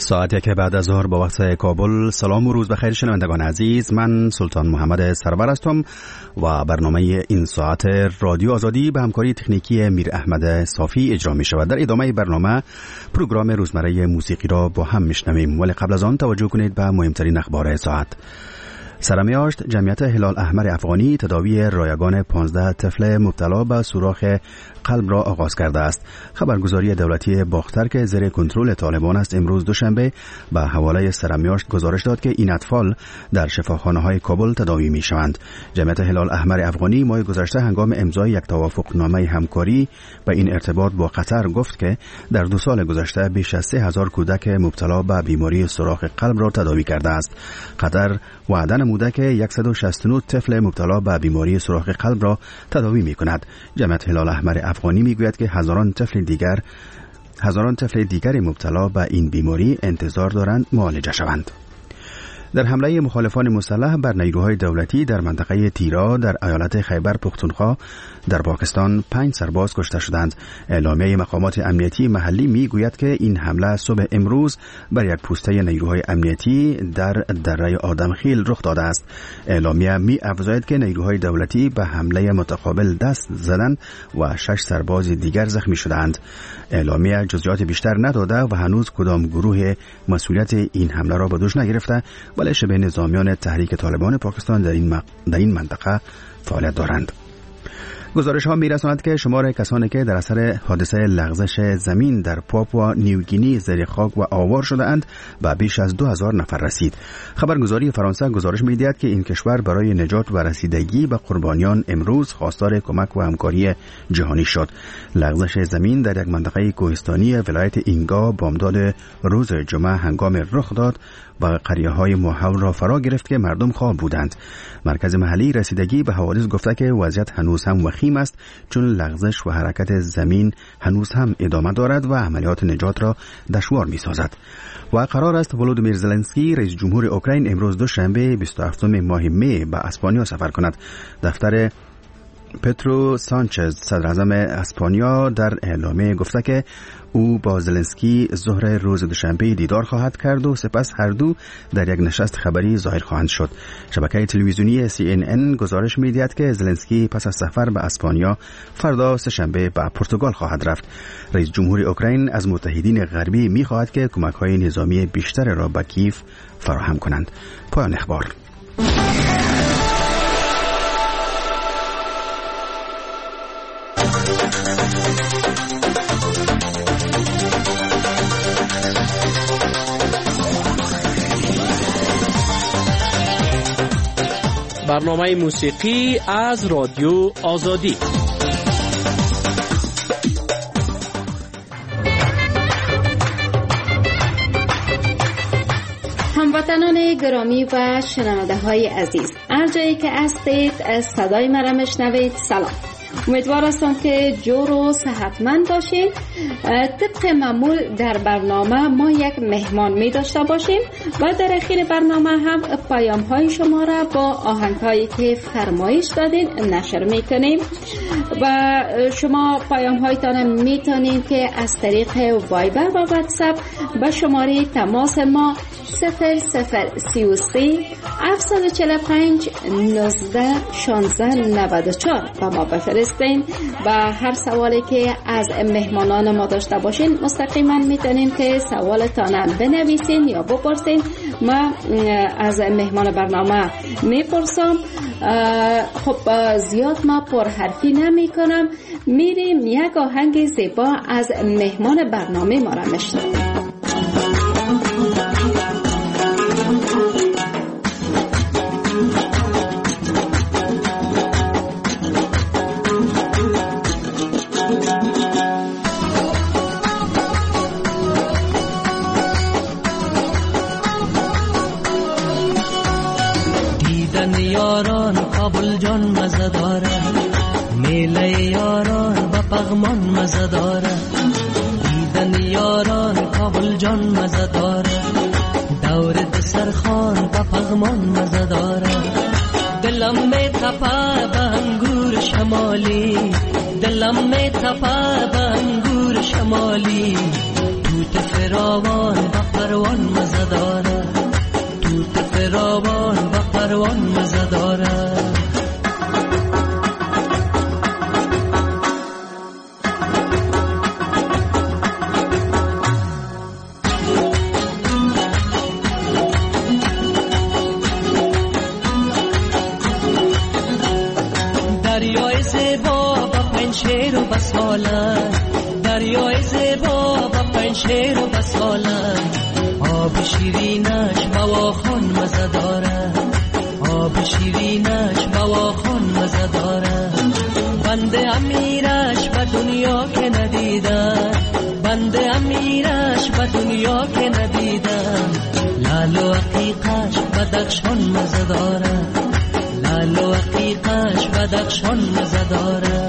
ساعتی که بعد از ظهر با وقت کابل. سلام و روز بخیر شنوندگان عزیز، من سلطان محمد سرور هستم و برنامه این ساعت رادیو آزادی به همکاری تکنیکی میر احمد صافی اجرا می شود. در ادامه برنامه پروگرام روزمره موسیقی را با هم میشنویم، ولی قبل از آن توجه کنید به مهمترین اخبار ساعت. سرمیاشت جمعیت هلال احمر افغانی تداوی رایگان 15 طفل مبتلا به سوراخ قلب را آغاز کرده است. خبرگزاری دولتی باختر که زیر کنترل طالبان است امروز دوشنبه به حواله سرمیاشت گزارش داد که این اطفال در شفاخانه‌های کابل تداوی می‌شوند. جمعیت هلال احمر افغانی ماه گذشته هنگام امضای یک توافقنامه همکاری به این ارتباط با قطر گفت که در 2 سال گذشته بیش از 3000 کودک مبتلا به بیماری سوراخ قلب را تداوی کرده است. قطر وعده نموده که 169 طفل مبتلا به بیماری سوراخ قلب را تداوی می‌کند. جمعیت هلال احمر افغانی میگوید که هزاران طفل دیگر مبتلا به این بیماری انتظار دارند معالجه شوند. در حمله مخالفان مسلح بر نیروهای دولتی در منطقه تیرا در ایالت خیبر پختونخوا در پاکستان 5 سرباز کشته شدند. اعلامیه مقامات امنیتی محلی میگوید که این حمله صبح امروز بر یک پوسته نیروهای امنیتی در دره آدمخیل رخ داده است. اعلامیه می‌افزاید که نیروهای دولتی به حمله متقابل دست زدند و 6 سرباز دیگر زخمی شدند. اعلامیه جزئیات بیشتر نداده و هنوز کدام گروه مسئولیت این حمله را به دوش نگرفته، ولی شبه نظامیان تحریک طالبان پاکستان در این منطقه فعالیت دارند. گزارش ها میرساند که شمار کسانی که در اثر حادثه لغزش زمین در پاپوا نیوگینی زیر خاک و آوار شده اند به بیش از 2000 نفر رسید. خبرگزاری فرانسه گزارش می‌دهد که این کشور برای نجات و رسیدگی به قربانیان امروز خواستار کمک و همکاری جهانی شد. لغزش زمین در یک منطقه کوهستانی ولایت اینگا بامداد روز جمعه هنگام رخ داد و قریه‌های محول را فرا گرفت که مردم خواب بودند. مرکز محلی رسیدگی به حوادث گفته که وضعیت هنوز هم وخیم است، چون لغزش و حرکت زمین هنوز هم ادامه دارد و عملیات نجات را دشوار می‌سازد. و قرار است ولودیمیر زلنسکی رئیس جمهور اوکراین امروز دوشنبه 27 ماه می به اسپانیا سفر کند. دفتر پترو سانچز صدر اعظم اسپانیا در اعلامیه گفته که او با زلنسکی ظهر روز دوشنبه دیدار خواهد کرد و سپس هر دو در یک نشست خبری ظاهر خواهند شد. شبکه تلویزیونی CNN گزارش می‌دهد که زلنسکی پس از سفر به اسپانیا فردا سه‌شنبه به پرتغال خواهد رفت. رئیس جمهور اوکراین از متحدین غربی می‌خواهد که کمک‌های نظامی بیشتر را به کیف فراهم کنند. پایان اخبار. برنامه موسیقی از رادیو آزادی. هموطنان گرامی و شنونده های عزیز، هر جایی که هستید صدای مرا میشنوید، سلام. امیدوار هستم که جور و صحتمند باشید. طبق معمول در برنامه ما یک مهمان می داشته باشیم و در اخیر برنامه هم پیام های شما را با آهنگ هایی که فرمایش دادین نشر می کنیم و شما پیام هایتان می تونید که از طریق وایبر و واتساپ به شماره تماس ما 0033 745 19 16 94 با ما بفرستین و هر سوالی که از مهمانان ما داشته باشین مستقیما میتونین که سوالتان بنویسین یا بپرسین. ما از مهمان برنامه میپرسم. خب زیاد ما پرحرفی نمی کنم، میریم یک آهنگ زیبا از مهمان برنامه ما را میشنویم. یاران کابل جان مزه داره، میله یاران با پغمان مزه داره. دیدن یاران کابل جان مزه داره، دور دسرخان با پغمان مزه داره. دلم می تپه به انگور شمالی، دلم می تپه به انگور شمالی. تو توت فراوان با پروان مزه داره، توت فراوان با پروان مزه داره. دریای زیبا با پنشیر و بسالن، دریای زیبا با پنشیر و بسالن، آب شیرینش بواخان مزه داره، آب شیرینش بواخان مزه داره. بنده امیرش به دنیا که ندیدن، بنده امیرش به دنیا که ندیدن، لال و عقیقش بدخشان مزه داره، لال و عقیقش بدخشان مزه داره.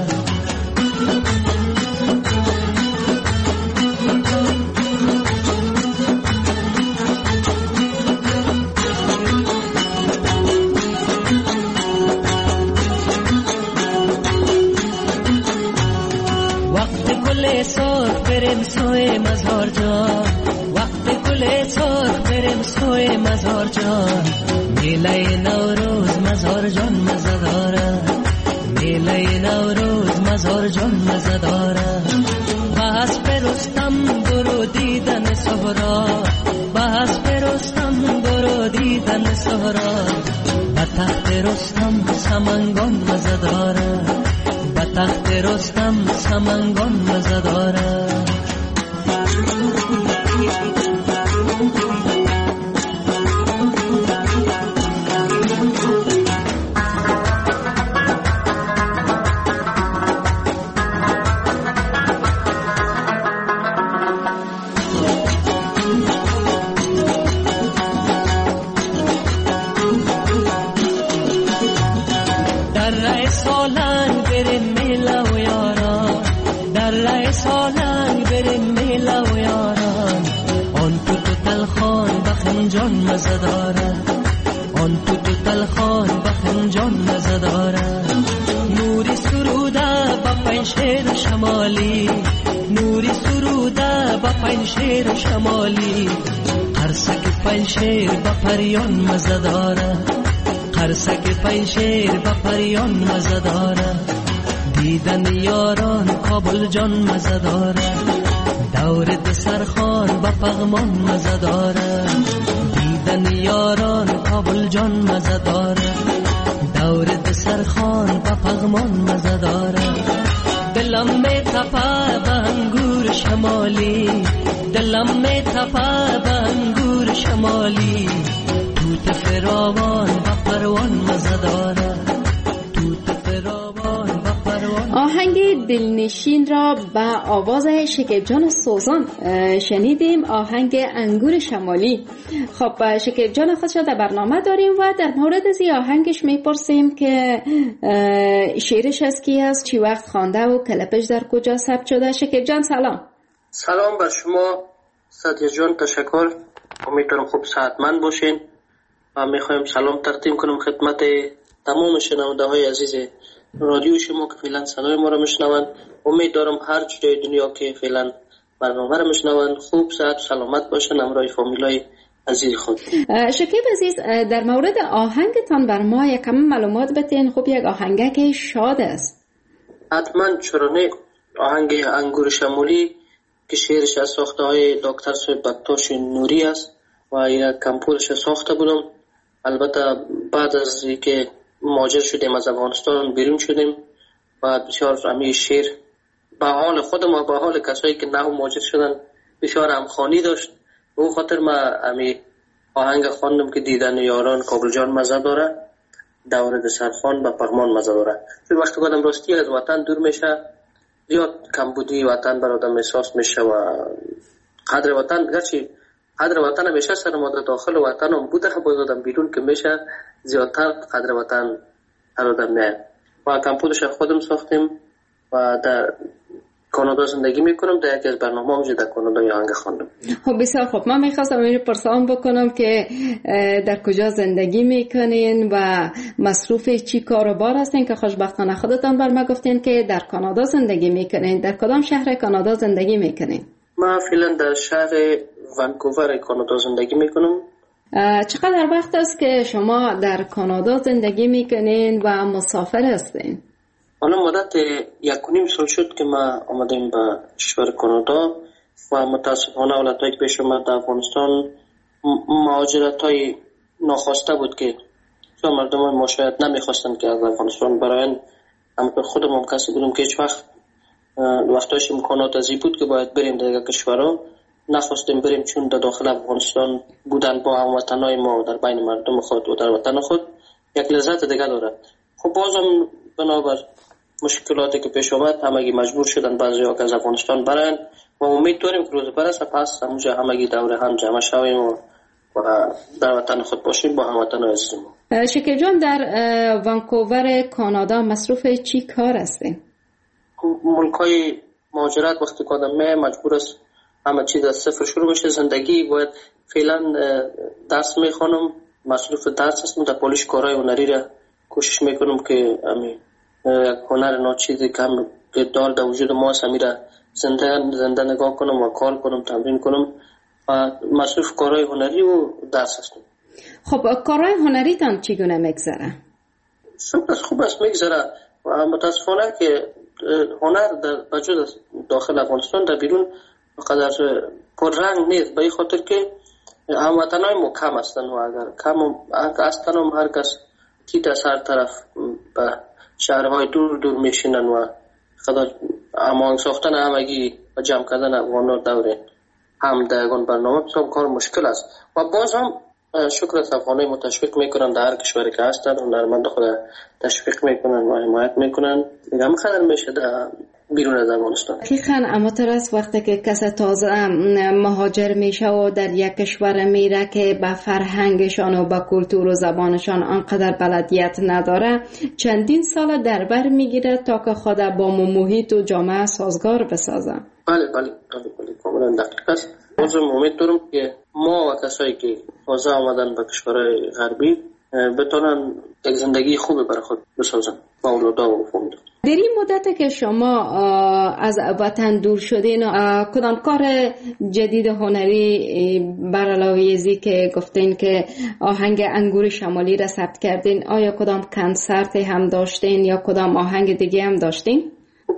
سرخ بریم سوی مزار جان، وقت گل سرخ بریم سوی مزار جان، میله نوروز مزار جان مزه داره، میله نوروز مزار جان مزه داره. بس برستم برو دیدن سهرا، بس برستم برو دیدن سهرا، به تخت رستم سمنگان مزه داره، به تخت رستم سمنگان مزه داره. در رای سالنگ بریم میله و یاران، در رای سالنگ بریم میله و یاران، آن تو تلخان بخنجان مزه داره، آن تو تلخان بخنجان مزه داره. نوری سروده با پنشیر شمالی، نوری سروده با پنشیر شمالی، قرصک پنشیر با پریان مزه داره، قرصک پنشیر با پریان مزه داره. دیدن یاران کابل جان مزه داره، دور دسرخان با پغمان مزه داره. دیدن یاران کابل جان مزه داره، دور دسرخان با پغمان مزه داره. دلم می تپه به انگور شمالی، دلم می تپه به انگور شمالی، توت فراوان با پروان مزه داره، توت فراوان با پروان. آهنگ دلنشین را به آواز شکیب جان سوزان شنیدیم، آهنگ انگور شمالی. خب شکیب جان خودش در برنامه داریم و در مورد از این آهنگش میپرسیم که شعرش از کی است، چی وقت خوانده و کلپش در کجا ثبت شده. شکیب جان سلام. سلام بر شما سعدیه جان، تشکر. امیدوارم خوب صحتمند باشین و میخوایم سلام تقدیم کنم خدمت تمام شنونده های عزیز رادیو شما که فعلا صدای ما را میشنوند. امید دارم هر جای دنیا که فعلا برنامه را میشنوند خوب صحت و سلامت باشن همراه فامیلای عزیز خود. شکیب عزیز، در مورد آهنگتان بر ما یکم معلومات بتین. خب یک آهنگک شاد است. حتما چرا نه. آهنگ انگور شمالی که شعرش از ساخته های دکتر سید بکتاش نوری است و یک کمپورش ساخته بودم. البته بعد از اینکه مهاجر شدیم از افغانستان بیرون شدیم و بسیار امی شعر به حال خودم و به حال کسایی که نه مهاجر شدن بسیار همخوانی داشت. به اون خاطر ما امی آهنگ خواندم که دیدن یاران کابل جان مزه داره، دور دسرخان به پغمان مزه داره. چون وقتی آدم راستی از وطن دور میشه زیاد کمبودی وطن بر آدم احساس میشه و قدر وطن گرچه قدر وطن همیشه سر ما داخل وطن هم بوده، باز آدم بیرون که میشه زیادتر قدر وطن هر آدم نه. و کمپودش خودم ساختیم و در کانادا زندگی میکنم. در یکی از برنامه همونجا در کانادا آهنگ خواندم. خب بسیار خوب. من میخواستم اینو پرسان بکنم که در کجا زندگی میکنین و مصروف چی کار و بار هستین که خوشبختانه خودتان بر ما گفتین که در کانادا زندگی میکنین. در کدام شهر کانادا زندگی میکنین؟ من فعلا در شهر ونکوور کانادا زندگی میکنم. چقدر وقت است که شما در کانادا زندگی میکنین و مسافر هستین؟ حالا مدت 1.5 سال شد که ما آمدیم به کشور کانادا و متاسفانه حالتهایی که پیش اومد در افغانستان مهاجرت‌های ناخواسته بود که مردم ما شاید نمیخواستند که از افغانستان براین. همونطور خودم کسی بودم که هیچ وقت وقتاش امکانات ازی بود که باید بریم در کشورها نخواستیم بریم، چون در داخل افغانستان بودن با هموطنای ما در بین مردم خود و در وطن خود یک لذت دیگه داره. خب بازم بنابر مشکلاتی که پیش آمد همگی مجبور شدن بعضی‌ها که از افغانستان برن و امید داریم که روز برسه پس همونجا همگی دور هم جمع شویم و در وطن خود باشیم با هموطنای عزیزمون. شکیب جان، در ونکوور کانادا مصروف چی کار هستین؟ ملکای مهاجرت وقتی که آدم مجبور است همه چیز از صفر شروع میشه. زندگی باید فعلا درس میخوانم، مصروف درس هستم، در پالیش کارهای هنری را کوشش میکنم که یک هنر ناچیزی که دار در وجود ما است همی را زنده نگاه کنم و کار کنم، تمرین کنم و مصروف کارهای هنری و درس هستم. خب کارهای هنری تان چگونه میگذره؟ خوب است میگذره و متاسفانه که هنر در وجود داخل افغانستان در بیرون قدر پر رنگ نیست، به این خاطر که هموطنای ما کم هستن و اگر کم هستن هم هر کس تیت از هر طرف به شهرهای دور دور میشینن و قدر هماهنگ ساختن همگی و جمع کردن افغانا دوره هم در یگان برنامه بسیار کار مشکل است و باز هم شکر از افغانای ما تشویق میکنن در هر کشوری که هستن و هنرمند خود تشویق میکنن و حمایت میکنن. دیگه هم خدر میشه در بیرون از افغانستان. حقیقاً اما ترس وقتی که کسی تازه مهاجر میشه و در یک کشور میره که به فرهنگشان و به کلتور و زبانشان آنقدر بلدیت نداره، چندین سال در بر میگیره تا که خود با محیط و جامعه سازگار بسازه. بله کاملا دقیق است. بازم امید دارم که ما و کسایی که تازه آمدن به کشورهای غربی بتونن یک زندگی خوبی برای خود بسازن با اولادا و فامیل. در این مدت که شما از وطن دور شدین، کدام کار جدید هنری بر علاوه ازی که گفتین که آهنگ انگور شمالی را ثبت کردین، آیا کدام کنسرت هم داشتین یا کدام آهنگ دیگه هم داشتین؟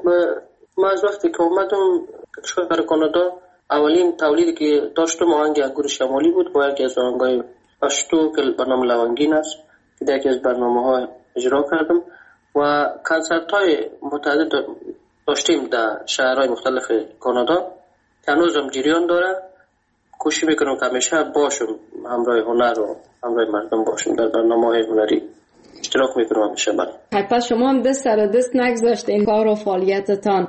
ما از وقتی که اومدم کشور کانادا اولین تولیدی که داشتم آهنگ انگور شمالی بود با یکی از آهنگای پشتو که برنامه لونگین است که در یکی از برنامه‌ها اجرا کردم و کنسرت های متعدد داشتیم در شهرهای مختلف کانادا که هنوز هم جریان داره. کوشش میکنم که همیشه باشم همراه هنر و همراه مردم باشم در برنامه‌های هنری اشتراک میکنم همیشه. پس شما هم دست سر دست نگذاشتین، کار و فعالیتتان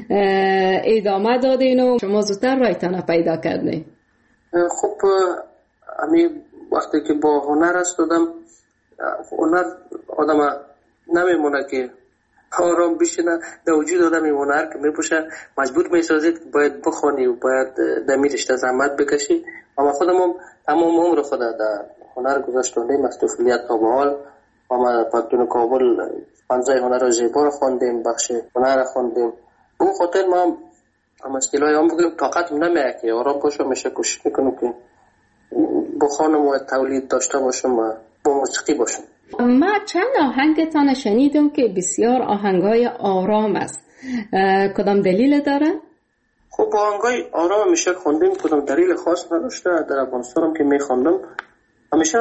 ادامه دادین و شما زودتر رایتان پیدا کردین. خب همین وقتی که با هنر استادم، هنر آدم نمیمونه که آرام بشینه، در وجود آدم این هنر که میپوشه مجبور میسازید که باید بخوانی و باید در میرشته زحمت بکشی. اما خودم هم تمام عمر خود در هنر گذاشتیم، از طفولیت تا به حال ما پارتون کابل 15 هنر زیبا رو خواندیم، بخش هنر رو خواندیم. به اون خاطر ما هم اسکیلای هم بگیم طاقت نمیه که آرام باشم، میشه کوشش میکنم که بخوانم و تولید داشته باشم و با موسیقی باشم. ما چند آهنگتان شنیدم که بسیار آهنگای آرام است، کدام دلیل داره؟ خب آهنگای آرام همیشه خوندیم، کدام دلیل خاص نداشته. در افغانستان هم که میخوندم همیشه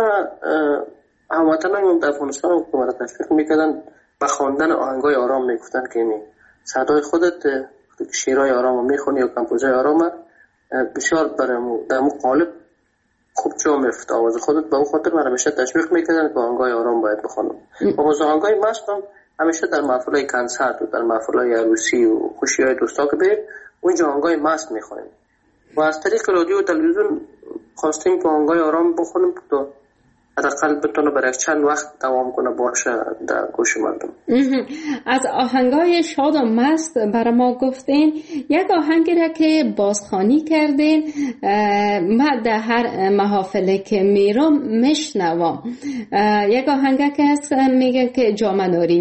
هموطنان در افغانستان هم مرا تشویق میکردن به خواندن آهنگای آرام، میگفتن که این صدای خودت شعرهای آرام میخونی و کمپوزهای آرام بسیار در قالب خوب جا میفته آواز خودت. به اون خاطر من همیشه تشویق میکردن که آهنگای آرام باید بخونم. و آهنگای مست هم همیشه در محفلهای کنسرت و در محفلهای عروسی و خوشیهای دوستا که بریم اونجا آهنگای مست میخونیم و از طریق رادیو و تلویزیون خواستیم که آهنگای آرام بخونیم تا حداقل بتونه برای چند وقت دوام کنه باشه در گوش مردم. از آهنگای شاد و مست برای ما گفتین، یک آهنگی را که بازخوانی کردین من در هر محافله که میرم میشنوم، یک آهنگ که هست میگن که جام نارنجی،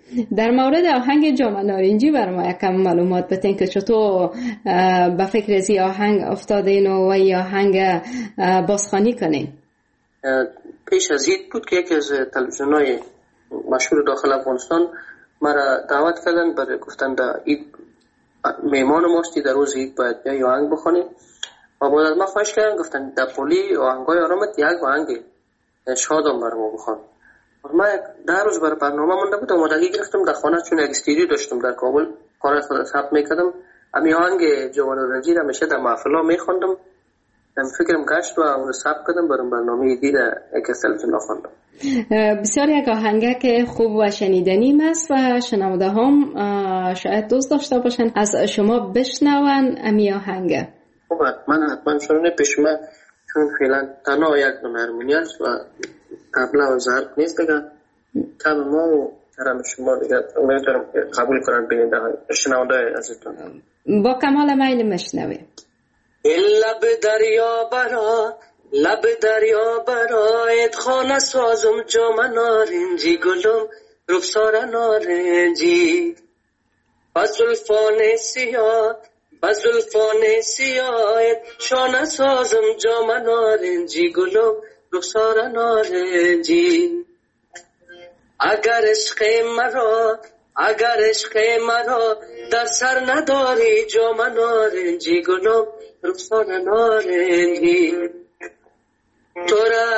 در مورد آهنگ جام نارنجی برای ما یکم معلومات بدین که چطور به فکر از این آهنگ افتادین و این آهنگ بازخوانی کنین؟ پیش از عید بود که یکی از تلویزیون‌های مشهور داخل افغانستان مرا دعوت کردن، برای گفتن در عید میمان ماستی، در روز عید باید یه آهنگ بخونی و بعد از ما خواهش کردن، گفتن در پولی آهنگای آرامت یک آهنگ شادم برای ما بخون. ما در روز برای برنامه مونده بود، آمادگی گرفتم در خانه، چون یک استودیو داشتم در کابل کار خود ثبت میکردم. امی آهنگ جوان رنجی را میشه در محفلا میخوندم، فکرم گشت و اون ثبت کردم برای برنامه دید یک از تلویزیون خواندم. بسیار یک آهنگ که خوب و شنیدنی است و شنونده هم شاید دوست داشته باشن از شما بشنون امی آهنگ. خب حتما شنونه پیش من، چون فعلا تنها یک دونه هرمونی است و طبله و ضرب نیست دیگه. تب ما و ترم شما دیگه امیدوارم که قبول کنن بیننده شنونده عزیزتون. با کمال میل میشنویم. لب دریا برا، لب دریا برایت خانه سازم، جام نارنجی گلم رخسار نارنجی، بزلفان سیاه بزلفان سیاهت شانه سازم، جام نارنجی گلم رخسار نارنجی. اگر عشق مرا در سر نداری، جام نارنجی گلم رخسار نارنجی. تو را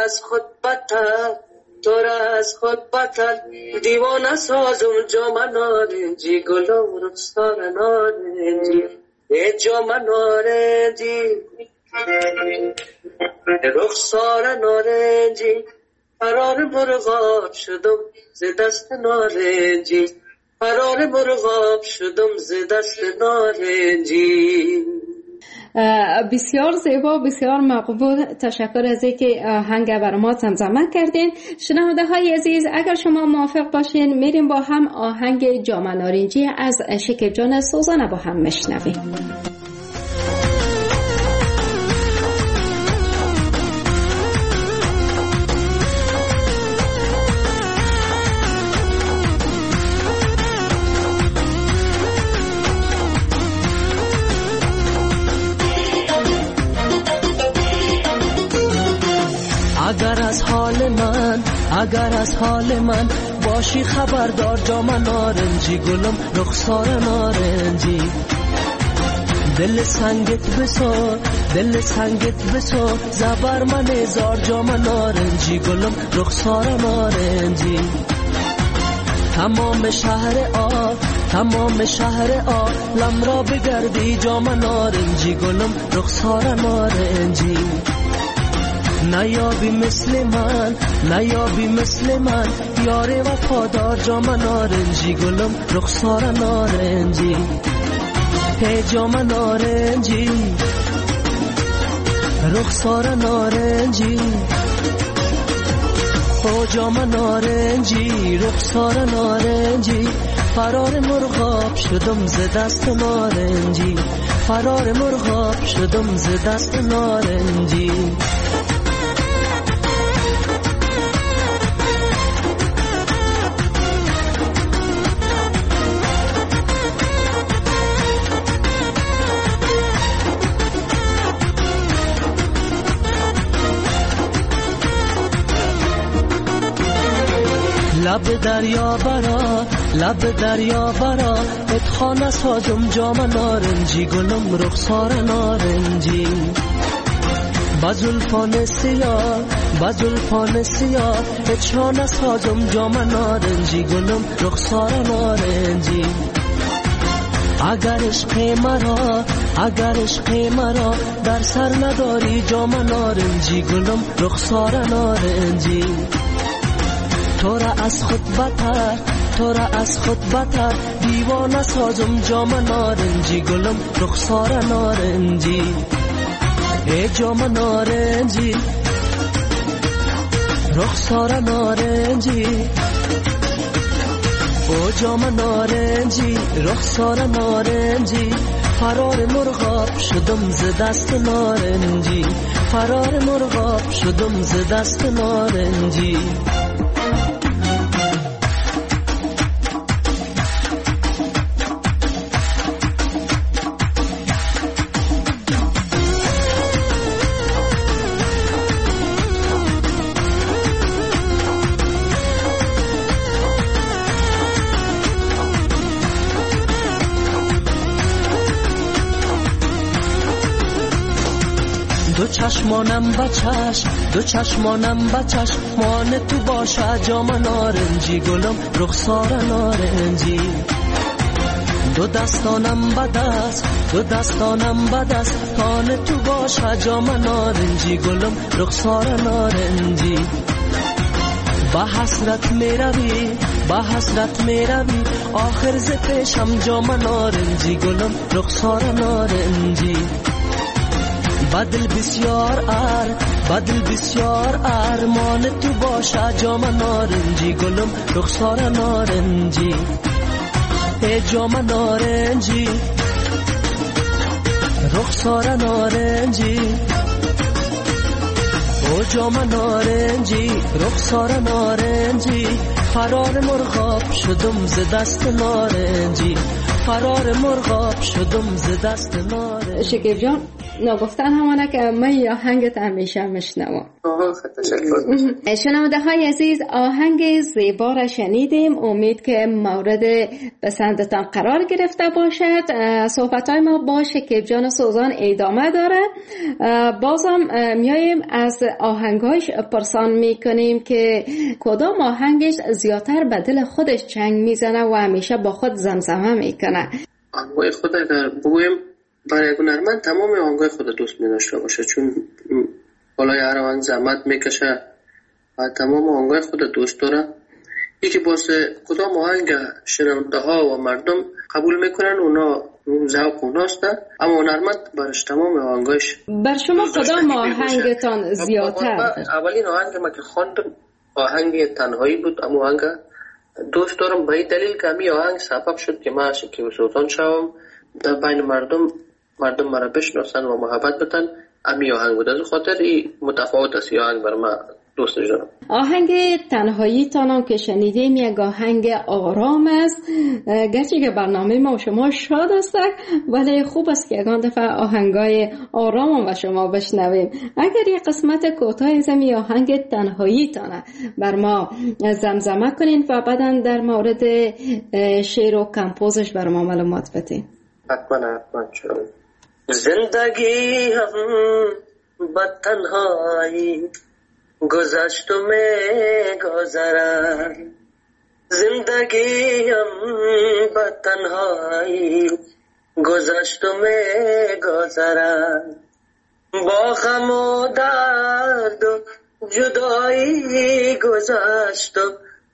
از خود بتر دیوانه سازم، جام نارنجی گلم رخسار نارنجی. ای جام نارنجی رخسار نارنجی، فرار مرغاب شدم ز دست نارنجی، فرار مرغاب شدم ز دست نارنجی. بسیار زیبا، بسیار مقبول. تشکر از اینکه آهنگ برای ما زمزمه کردین. شنونده های عزیز، اگر شما موافق باشین میریم با هم آهنگ جام نارنجی از شکیب جان سوزانه با هم میشنویم. اگر از حال من باشی خبردار، جام نارنجی گلم رخسار نارنجی. دل سنگت بسار زبر من هزار، جام نارنجی گلم رخسار نارنجی. تمام شهر عالم را بگردی، جام نارنجی گلم رخسار نارنجی. نیابی مثل من یار وفادار، جام نارنجی گلم رخسار نارنجی. ای جام نارنجی رخسار نارنجی، او جام نارنجی رخسار نارنجی. فرار مرغاب شدم ز دست نارنجی، فرار مرغاب شدم ز دست نارنجی. لب دریا برا اتخانه سازم، جام نارنجی گلم رخسار نارنجی. بزلفان سیاه اتخانه سازم، جام نارنجی گلم رخسار نارنجی. اگر عشق مرا در سر نداری، جام نارنجی گلم رخسار نارنجی. تو را از خود بتر دیوانه سازم، جام نارنجی گلم رخسار نارنجی. ای جام نارنجی رخسار نارنجی، او جام نارنجی رخسار نارنجی. فرار مرغاب شدم ز دست نارنجی، فرار مرغاب شدم ز دست نارنجی. دو چشمانم بچشم دو چشمانم بچشم مان تو باشه جام نارنجی گلم رخسار نارنجی دو دستانم بدست دو دستانم بدست تان تو باشه جام نارنجی گلم رخسار نارنجی با حسرت میروی با حسرت میروی آخر ز پیشم جام نارنجی گلم رخسار نارنجی بدل بسیار بدل بسیار ارمان تو باشه جام نارنجی گلم رخسار نارنجی ای جام نارنجی رخسار نارنجی او جام نارنجی رخسار نارنجی فرار مرغاب شدم ز دست نارنجی فرار مرغاب شدم ز دست نارنجی. شکیب جان نگفتن همانه که من یا آهنگت همیشه میشنوم. شنونده های عزیز آهنگ زیبا را شنیدیم. امید که مورد پسندتان قرار گرفته باشد. صحبت های ما با شکیب جان سوزان ادامه داره. بازم میاییم از آهنگاش پرسان میکنیم که کدام آهنگش زیادتر به دل خودش چنگ میزنه و همیشه با خود زمزمه میکنه. آهنگای خود اگر بگویم برای هنرمند تمام آهنگای خود دوست می‌داشته باشه، چون بالای هر آهنگ زحمت میکشه و تمام آهنگای خود دوست داره. یکی واسه کدام آهنگ شنونده ها و مردم قبول میکنن اونا ذوق اوناست، اما هنرمند برش تمام آهنگایش. بر شما کدام آهنگتان زیادتر؟ اولین آهنگ ما که خواندم آهنگ تنهایی بود، اما آهنگ دوست دارم به این دلیل که همین آهنگ سبب شد که من شکیب سوزان شوم، در بین مردم مرا بشناسن و محبت بتن. همین آهنگ بود، از خاطر این متفاوت است آهنگ برای من دوست دارم. آهنگ تنهایی تانم که شنیدیم یک آهنگ آرام است، گرچه که برنامه ما و شما شاد است ولی خوب است که یکان دفعه آهنگای آرام و شما بشنویم. اگر یک قسمت کوتاه از این آهنگ تنهایی تانه بر ما زمزمه کنین و بعداً در مورد شعر و کمپوزش بر ما معلومات بدین. حتما چرا. زندگی هم با تنهایی گذشت و می‌گذرد، زندگی هم با تنهایی گذشت و می‌گذرد، با غم و درد و جدایی گذشت و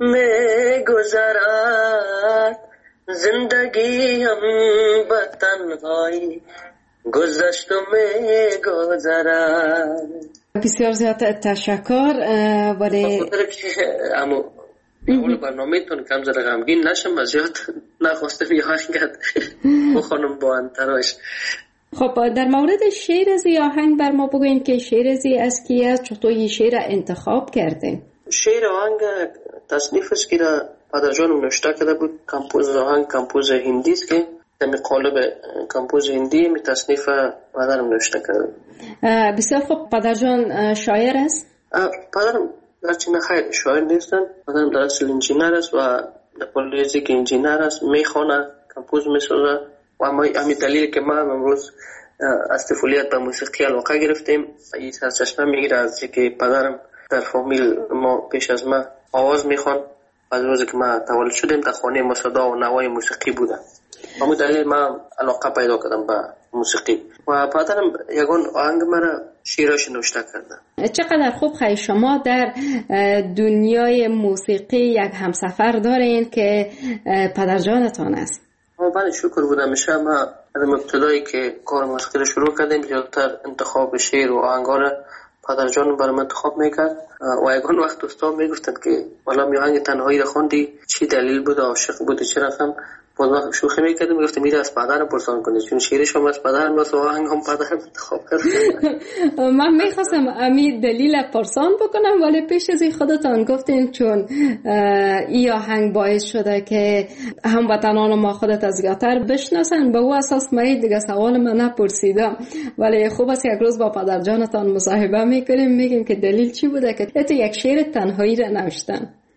می‌گذرد، زندگی هم با تنهایی گذشت و می‌گذرد. بسیار زیاد تشکر. ولی خاطر که اما اول برنامه‌تون کم زده غمگین نشم، از زیاد نخواستم یه آهنگ بخونم با انتراش. خب در مورد شعر از این آهنگ بر ما بگوین که شعر از این از کی است، چطور این شعر انتخاب کردین؟ شعر آهنگ تصنیف است که پدرجان نوشته کرده بود. کمپوز آهنگ کمپوز هندی است که در قالب کمپوز هندی می تصنیف پدرم نوشته کرده. بسیار خوب. پدرجان شاعر است؟ پدرم درچه نخیر شاعر نیستن. پدرم در اصل انجینر است و در پولیزی که انجینر است، میخونه کمپوز میسازه و همین دلیل که ما امروز از طفولیت به موسیقی علاقه گرفتیم. این سرچشمه میگیره از که پدرم در فامیل ما پیش از ما آواز میخوان. از روزی که ما تولد شدیم در خانه ما صدا و نوای موسیقی بوده، همون دلیل ما علاقه پیدا کردم به موسیقی و پدرم یگان آهنگ مرا شعرش نوشته کردن. چقدر خوب. خیلی شما در دنیای موسیقی یک همسفر دارین که پدرجانتان است. بله شکر بودم. میشه ما از ابتدایی که کار موسیقی رو شروع کردیم زیادتر انتخاب شعر و آهنگا را پدرجان برای من انتخاب میکرد و یگان وقت دوستان میگفتن که والا می آهنگ تنهایی رو خوندی چی دلیل بود، عاشق بودی چه رقم؟ باز وقت شوخی میکردم میگفتم میره از پدرم پرسان کنی، چون شعرش هم از پدرم و آهنگ هم پدرم انتخاب کرد. من میخواستم امی دلیل پرسان بکنم ولی پیش از این خودتان گفتین چون این آهنگ باعث شده که هموطنان ما خودت از زیادتر بشناسن. به او اساس من دیگه سوال من نپرسیدم ولی خوب است یک روز با پدرجانتان مصاحبه میکنیم، میگیم که دلیل چی بوده که تو یک شعر تنهایی را نوشتن.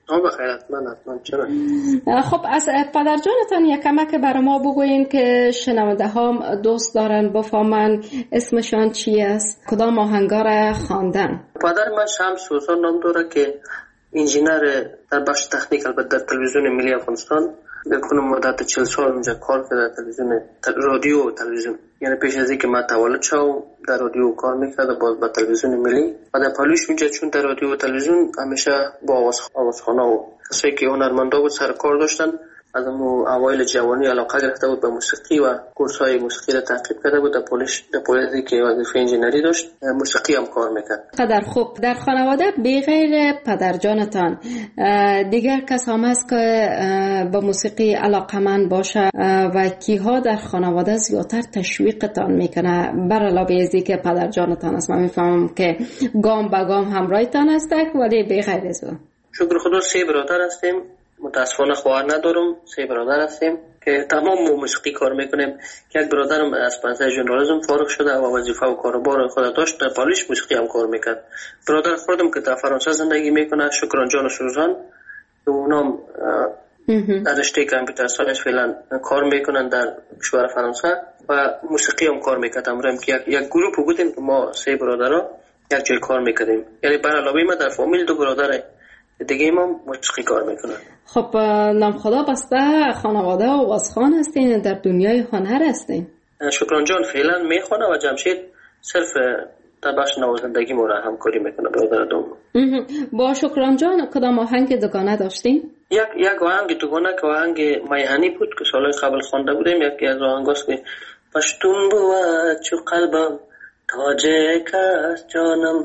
بخیر حتما چرا. خب از پدر جانتان یک کمک برای ما بگوین که شنونده ها دوست دارن بفهمن اسمشان چی است، کدام آهنگا را خواندن. پدر من شمس سوزان نام داره که انجینر در بخش تکنیک البته در تلویزیون ملی افغانستان در کنم مدت 40 سال اونجا کار کرده، تلویزیون رادیو و تلویزیون. یعنی پیش از اینکه من تولد شدم در رادیو کار میکرده، باز با تلویزیون ملی و در پالوش اونجا چون در رادیو و تلویزیون همیشه با آوازخانه و کسایی که هنرمندا بود سر کار داشتن. از اوایل جوانی علاقه گرفته بود به موسیقی و کورس‌های موسیقی را تعقیب کرده بود. در پلیسی که وظیفه انجینری داشت موسیقی هم کار میکرد. قدر خوب. در خانواده بغیر پدر جانتان دیگر کس هم هست که به موسیقی علاقمند باشه و کیها در خانواده زیادتر تشویقتان میکنه بر علاوه از اینکه پدر جانتان است؟ من میفهمم که گام به گام همراهتان است، ولی بغیر از اون شکر خدا 3 برادر هستیم. متاسفانه خواهر ندارم. 3 برادر هستیم که تمام موسیقی کار میکنیم. یک برادرم از پانزه ژورنالیسم فارغ شده و وظیفه و کاروبار خود داشت، در پالیش موسیقی هم کار میکرد. برادر خودم که در فرانسه زندگی میکنه، شکران جان و سوزان، که اونام در رشته کامپیوتر ساینس فعلا کار میکنن در کشور فرانسه و موسیقی هم کار میکردم. که یک گروه بودیم که ما 3 برادرها یک جای کار میکردیم. یعنی بر علاوه ما در فامیل 2 برادر دیگه ما موسیقی کار میکنن. خب نام خدا بسته خانواده و آوازخوان هستین، در دنیای هنر هستین. شکران جان فعلا میخونه و جمشید صرف در بخش نوازندگی ما را همکاری میکنه برادر دوم. با شکران جان کدام آهنگ دوگانه داشتین؟ یک آهنگ دوگانه که آهنگ میهنی بود که سالهای قبل خوانده بودیم. یکی از آهنگاست که پشتون بود چو قلبم تاجک است جانم،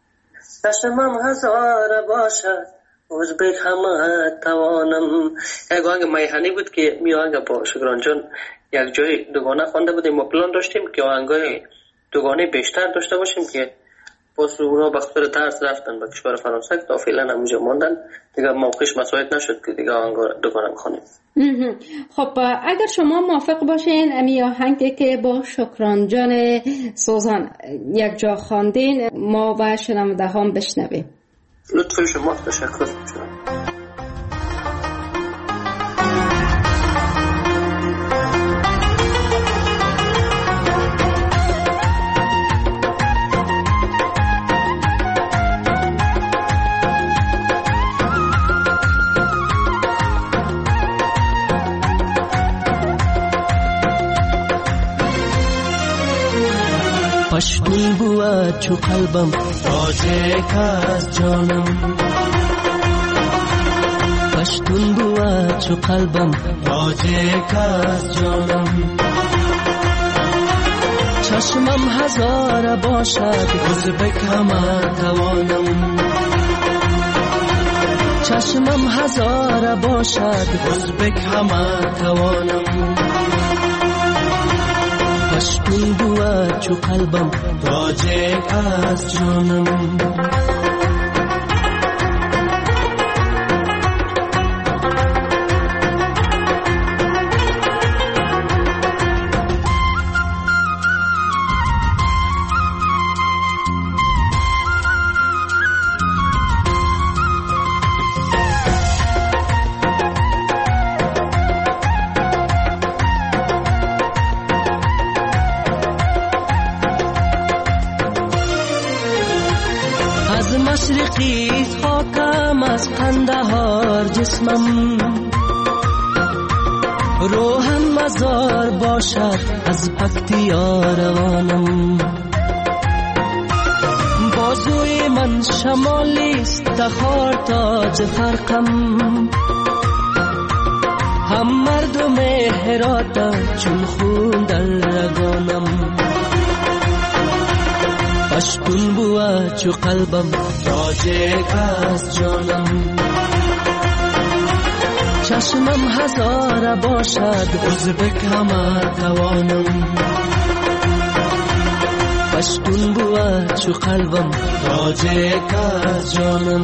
چشمم هزار باشد ازبک همه توانم. یک آهنگ میهنی بود که می آهنگ با شکران جان یک جای دوگانه خوانده بودیم. ما پلان داشتیم که آهنگای دوگانه بیشتر داشته باشیم که باز اونا به خاطر درس رفتن به کشور فرانسه که تا فعلا همونجا ماندن، دیگه موقعش مساعد نشد که دیگه آهنگ دوگانه بخونیم. خب اگر شما موافق باشین امی آهنگی که با شکران جان سوزان یک جا خواندین ما و شنونده هم بشنویم. لطف شما، تشکر. پشتون بود چو قلبم تاجک است جانم، پشتون بود چو قلبم تاجک است جانم، چشمم هزار باشد ازبک همه توانم، چشمم هزار باشد ازبک همه توانم، پشتون بود چو قلبم تاجک است جانم. مشرقی خاکم از قندهار جسمم، روحم مزار باشد از پکتیا روانم، بازوی من شمالیست تخار تاج فرقم، هم مردم هراتا چون خون در رگانم، پشتون بود چو قلبم تاجک است جانم، چشمم هزار باشد ازبک همه توانم، پشتون بود چو قلبم تاجک است جانم.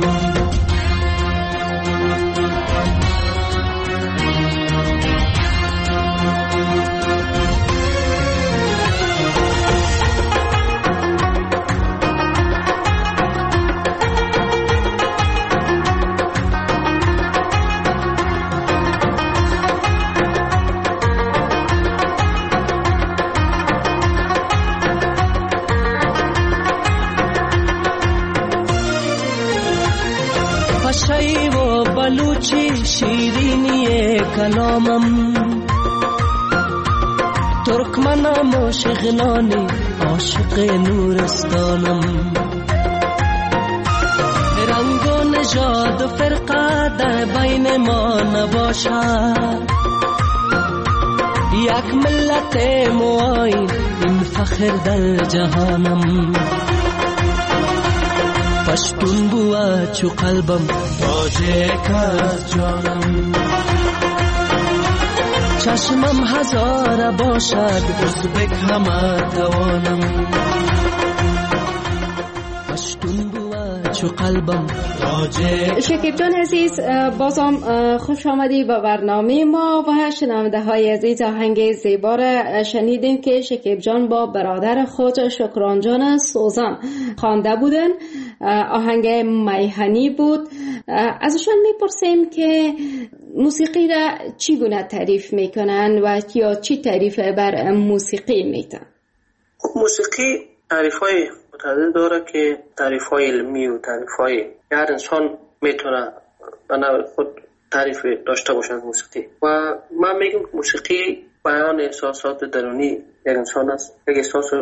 کلامم ترکمنم و شغنانی عاشق نورستانم رنگ و نژاد و فرقه در بین ما نباشد یک ملت معین این فخر در جهانم پشتون بود چو قلبم تاجک از جانم چشمم هزار باشد ازبک همه توانم پشتون بود چو قلبم تاجک. شکیب جان عزیز بازم خوش آمدی به برنامه ما و شنونده های عزیز آهنگ زیبا را شنیدیم که شکیب جان با برادر خود شکران جان سوزان خوانده بودن. آهنگ میهنی بود. ازشان میپرسیم که موسیقی را چگونه تعریف میکنن و یا چی تعریف بر موسیقی میتن؟ موسیقی تعریف های متعدد داره که تعریف های علمی و تعریف های هر انسان میتونه به نوع خود تعریف داشته باشه از موسیقی و من میگم موسیقی بیان احساسات درونی یک انسان است. یک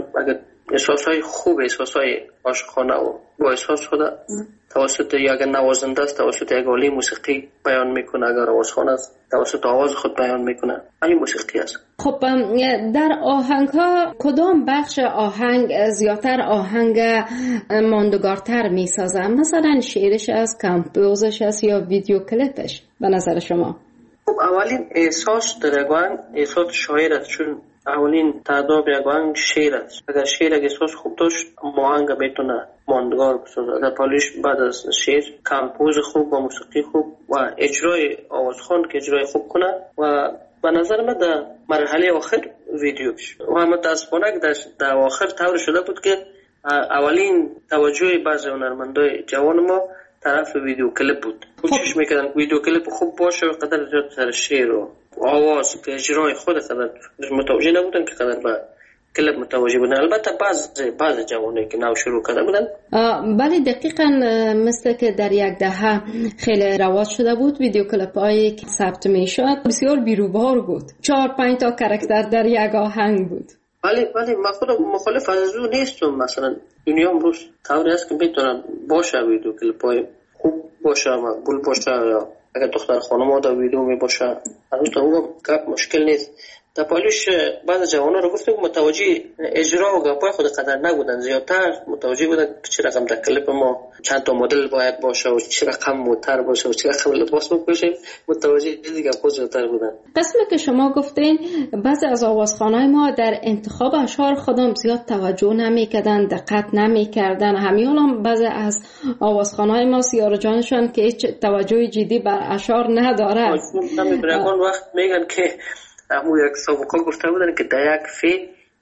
احساسهای خوب، احساسهای عاشقانه و با احساس خود توسط یک نوازنده است، توسط یک آله موسیقی بیان میکنه، اگر آوازخوان است توسط آواز خود بیان میکنه. همین موسیقی است. خب در آهنگ ها کدام بخش آهنگ زیادتر آهنگ ماندگارتر میسازه؟ مثلا شعرش است، کمپوزش است یا ویدیو کلیپش به نظر شما؟ خب اولین احساس در یک آهنگ احساس شاعر است، چون اولین تعداد یک آهنگ شعر است. اگر شعر یک احساس خوب داشت آهنگ میتونه ماندگار بسازه. در پالیش بعد از شعر کمپوز خوب و موسیقی خوب و اجرای آوازخوان که اجرای خوب کنه و به نظر من در مرحله آخر ویدیوش و متاسفانه در آخر طور شده بود که اولین توجه بعضی هنرمندای جوان ما طرف ویدیو کلیپ بود. کوشش میکردن ویدیو کلیپ خوب باشه و قدر زیاد سر شعر و آواز که اجرای خود قدر متوجه نبودن که قدر به کلیپ متوجه بودن. البته بعض جوانایی که نو شروع کرده بودن. بله دقیقاً مثل که در یک دهه خیلی رواج شده بود ویدیو کلیپ هایی که ثبت میشد بسیار بیروبار بود. 4-5 تا کاراکتر در یک آهنگ بود. بله من خودم مخالف از او نیستم. مثلا دنیا امروز طوری است که میتونن باشه ویدیو کلیپ های خوب باشه، مقبول باشه، یا اگر دختر خانم در ویدیو می باشه از اون گپ مشکل نیست. در پالیش بعض جوانان رو گفتم متوجه اجرا و گپای خود قدر نبودن، زیادتر متوجه بودن که چه رقم در کلیپ ما چند تا مدل باید باشه و چه رقم موتر باشه و چه رقم لباس بپوشیم. متوجه دیگه خود زیادتر بودن. قسمی که شما گفتین بعضی از آوازخوانای ما در انتخاب اشعار خودم زیاد توجه نمیکردن، دقت نمیکردن. همین بعضی از آوازخوانای ما سیاره جانشان که هیچ توجه جدی بر اشعار نداره. برگان وقت میگن که همون یک سابقه گفته بودن که در یک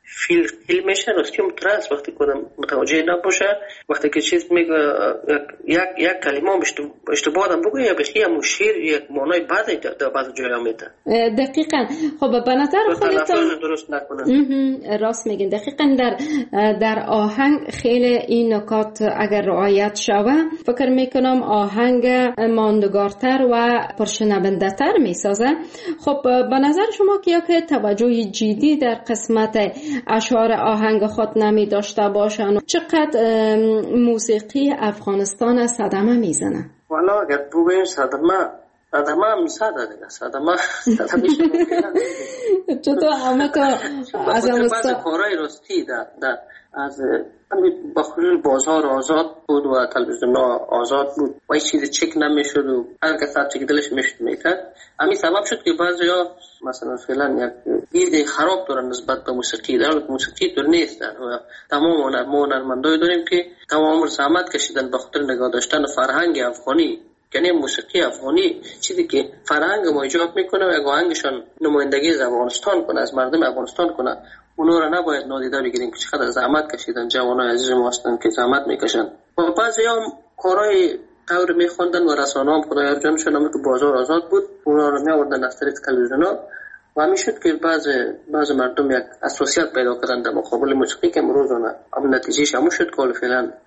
فیلمش راستی مترس وقتی کدام متوجه نباشه وقتی که چیز میگه یک کلمه اشتباه هم بگه یا بخی همون شیر یک معنای بعدی در بعض جایی میده. دقیقاً. خب به نظر خودتون درست نکنه. راست میگین. دقیقاً در آهنگ خیلی این نکات اگر رعایت شوه فکر میکنم آهنگ ماندگارتر و پرشنونده تر میسازه. خب به نظر شما که توجه جدی در قسمت اشعار آهنگ خود نمی داشته باشن چقدر موسیقی افغانستان صدمه میزنه؟ والا اگر بگویم صدمه هم میزده دیگه. صدمه چطور همه تا از بعض کارهای راستی از با خلال بازار آزاد بود و تلویزیون آزاد بود و هیچ چیز چک نمیشد و هر کس هر چی دلش میکرد. همین سبب شد که بعضیا مثلا فعلا یک دید خراب دارن نسبت به موسیقی، در حالی که موسیقی دور نیست و تمام هنرمندای داریم که تمام عمر زحمت کشیدن به خاطر نگاه داشتن فرهنگ افغانی، یعنی موسیقی افغانی چیزی که فرهنگ ما ایجاد میکنه و آهنگشان نمایندگی از افغانستان کنه، از مردم افغانستان کنه. اونا را نباید نادیده بگیریم که چقدر زحمت کشیدن. جوانای عزیز ما هستن که زحمت میکشن و بعضیا کارهای طور میخوندن و رسانه هم خدای جانشون هم که بازار آزاد بود اونا رو میآوردن از طریق تلویزیونا و همین شد که بعض مردم یک اساسیت پیدا کردن در مقابل موسیقی که امروز هم نتیجهش همون شد که فعلا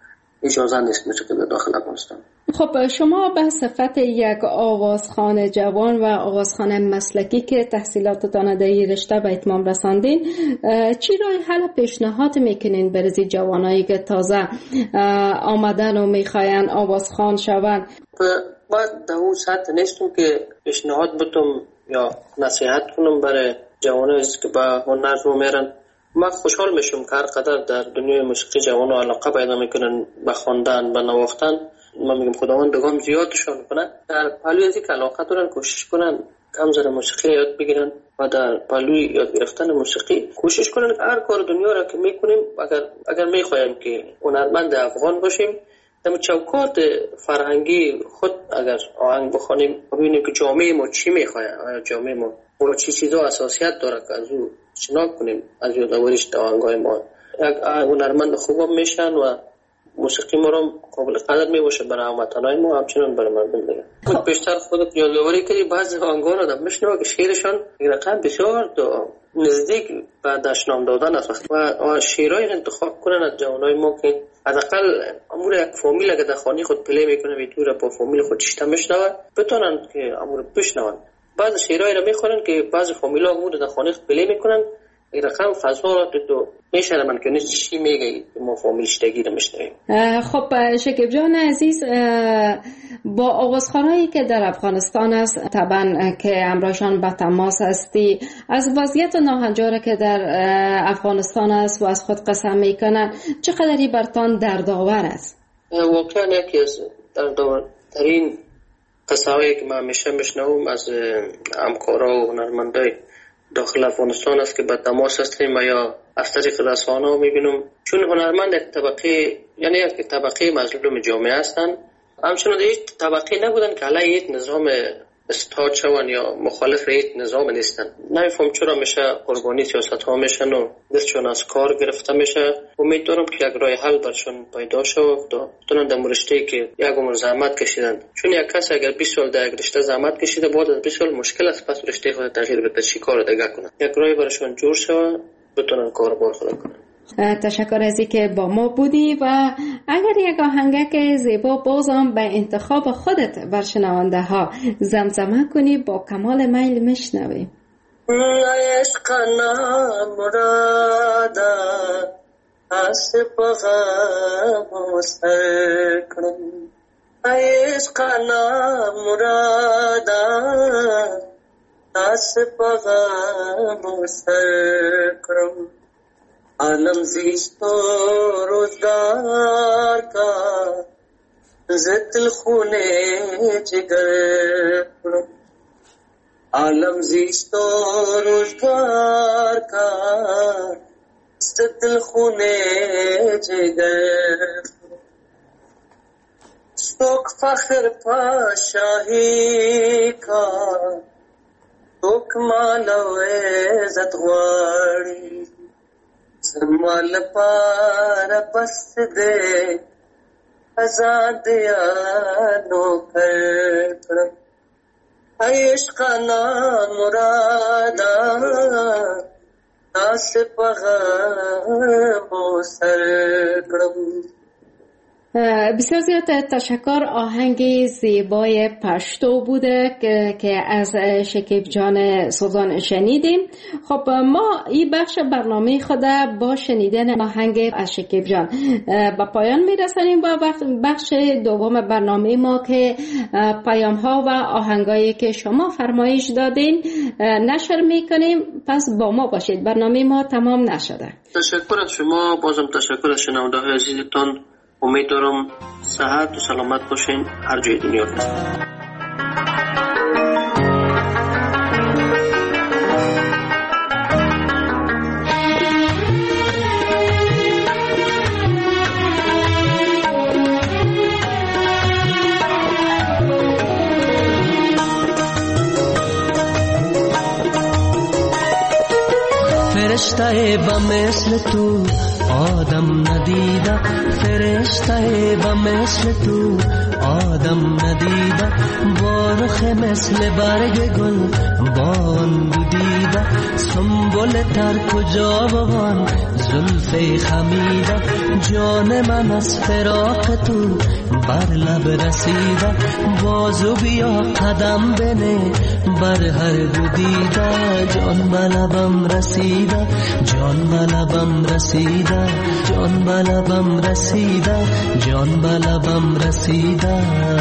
اجازه نیست موسیقی در داخل افغانستان. خب شما به صفت یک آوازخوان جوان و آوازخوان مسلکی که تحصیلاتتان در این رشته به اتمام رساندین، چی راه حل پیشنهاد میکنین برای جوانایی که تازه آمدن و میخواین آوازخوان شون؟ باید در اون سطح نیستم که پیشنهاد بتم یا نصیحت کنم برای جوانایی که به هنر رو میرن. من خوشحال میشم که هر قدر در دنیای موسیقی جوانو علاقه پیدا میکنن به خواندن، به نواختن. من میگم خداوند بگم زیادشون کنه. در پهلوی از این که علاقه دارن کوشش کنن کم ذره موسیقی یاد بگیرن و در پهلوی یاد گرفتن موسیقی کوشش کنن که هر کار دنیا را که میکنیم اگر میخوایم که هنرمند افغان باشیم، در چوکات فرهنگی خود اگر آهنگ بخوانیم ببینیم که جامعه ما چی میخواد، جامعه ما چی چیزا اساسیت داره که از او شناخت کنیم، از یادآوریش در آهنگای ما یک هنرمند خوب میشن و موسیقی ما رو قابل قدر میباشه برای هموطنای ما، همچنان برای مردم دیگه. خود بیشتر خودت یادآوری کردی بعضی آهنگا رو دم میشنوه که شعرشان رقم بسیار نزدیک به دشنام دادن است و شعرهای انتخاب کنن از جوانای ما که حداقل امور یک فامیل اگه در خانه خود پلی میکنه میتونه با فامیل خود چشته میشنوه بتونن که امور بشنون. بعضی شعرهایی رو میخونن که بعضی فامیل‌ها امور در خانه خود پلی میکنن این رقم فضا تو میشه من که نیست چی میگه ما فامیل شتگی رو میشنویم. خب شکیب جان عزیز، با آوازخوانایی که در افغانستان است طبعا که همراهشان به تماس هستی، از وضعیت ناهنجاری که در افغانستان است و از خود قسم میکنه چقدری برتان دردآور است؟ واقعا یکی از دردآورترین قصه‌هایی که من همیشه میشنوم از همکارا و هنرمندای داخل افغانستان است که به تماس هستیم یا از طریق رسانه‌ها میبینم، چون هنرمند یک طبقه مظلوم جامعه هستند، همچنان هیچ طبقه نبودن که علیه یک نظام استاد شون یا مخالف یک نظام نیستن. نمیفهم چرا میشه قربانی سیاست ها میشن و دستشون از کار گرفته میشه. امیدوارم که یک راه حل برشون پیدا شود تا بتونن در رشته‌ای که یک عمر زحمت کشیدن، چون یک کس اگر 20 سال در یک رشته زحمت کشیده بعد از 20 سال مشکل است پس رشته خود تغییر بده، چی کار دیگه کنه، یک راهی برشون جور شود بتونن کاربار خود کنن. تشکر از اینکه با ما بودی و اگر یک آهنگک زیبا بازم به انتخاب خودت بر شنونده ها زمزمه کنی با کمال میل میشنوی. عشق نامرادا اس پغم سرکم، عشق نامرادا اس پغم سرکم، عالم زیست و روزگار کا زدل خونے جگر کرم، عالم زیست و روزگار کا زدل خونے جگر، سوک فخر پاشاہی کا سوک مالو عزت غواړي، سمال پار بس دے آزاد یانو کرم، عشق نامرادا ناس پغم سرکم. بسیار زیاد تشکر. آهنگ زیبای پشتو بوده که از شکیب جان سلطان شنیدیم. خب ما این بخش برنامه خود با شنیدن آهنگ از شکیب جان به پایان میرسانیم. با بخش دوم برنامه ما که پیام ها و آهنگایی که شما فرمایش دادین نشر میکنیم، پس با ما باشید، برنامه ما تمام نشده. تشکر از شما، بازم تشکر از شنونده های عزیزتان. امیدوارم صحت و سلامت باشین هر جای دنیا هستید. فرشته به مثل تو آدم ندیده، فرشته به مثل تو آدم ندیده، با رخ مثل برگ گل بان دیده، سنبل سنبل ترک و جاوان زلف خمیده، جان من از فراق تو بر لب رسیده، بازو بیا قدم بنه بر هر دو دیده، جان به لبم رسیده، جان به لبم رسیده، جان به لبم رسیده، جان به لبم رسیده.